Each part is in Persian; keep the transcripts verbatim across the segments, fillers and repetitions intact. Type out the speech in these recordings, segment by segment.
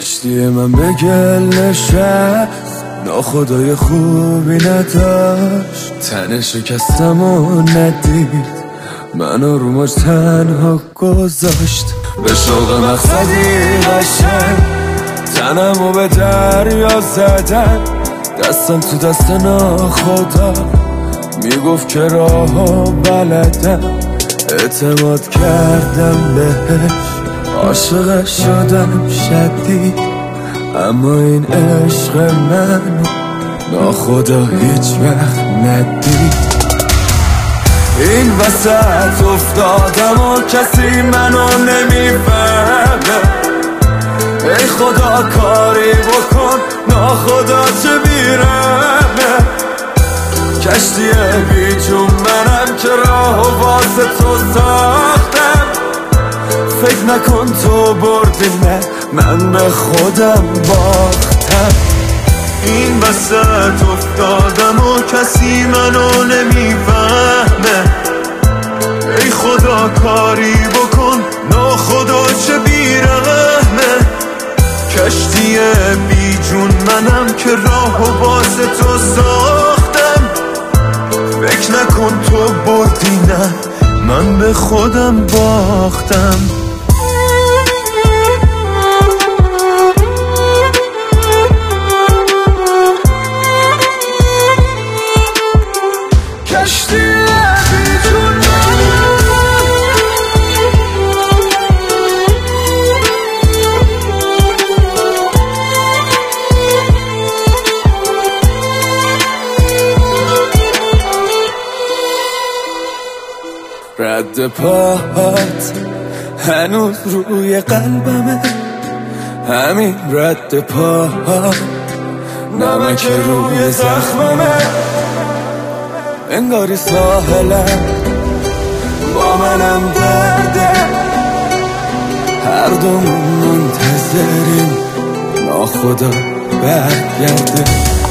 کشتی من به گل نشست، ناخدای خوبی نداشت، تن شکستم و ندید منو رو موج تنها گذاشت. به شوق مقصدی قشنگ تنمو به دریا زدن، دستم تو دست ناخدا میگفت که راهو بلدم. اعتماد کردم بهش، عاشق شدم شدید، اما این عشق من ناخدا هیچ وقت ندید. این وسط افتادم و کسی منو نمیفهمه، ای خدا کاری بکن ناخدا چه بیرمه. کشتی بیجون منم که راه واسه تو ساختم، فکر نکن تو بردی نه من به خودم باختم. این وسط افتادم و کسی منو نمیفهمه، ای خدا کاری بکن ناخدا چه بیرحمه. کشتی بیجون منم که راه واسه تو ساختم، فکر نکن تو بردی نه من به خودم باختم. کشتی بیجون رد پاهات هنوز روی قلبمه، همین رد پاهات نمک روی زخممه. انگاری ساحلم با منم درده، هر دومون منتظریم ناخدا برگرده.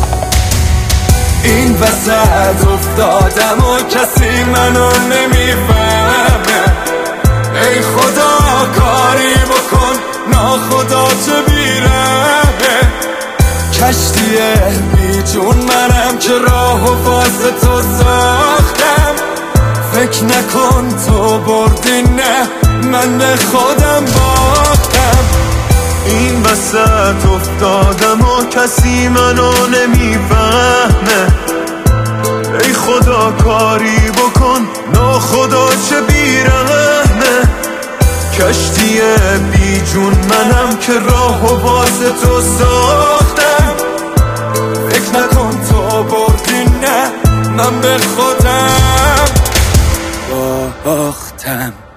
این وسط افتادم و کسی منو نمیفهمه، ای خدا کاری بکن ناخدا چه بیرمه. کشتی بیجون منم که راه و واسه تو ساختم، فکر نکن تو بردی نه من به خودم باختم. این وسط افتادم و کسی منو نمیفهمه، ای خدا کاری بکن ناخدا چه بیرحمه. کشتی بیجون منم که راه و واسه تو ساختم، فکر نکن تو بردی نه من به خودم باختم.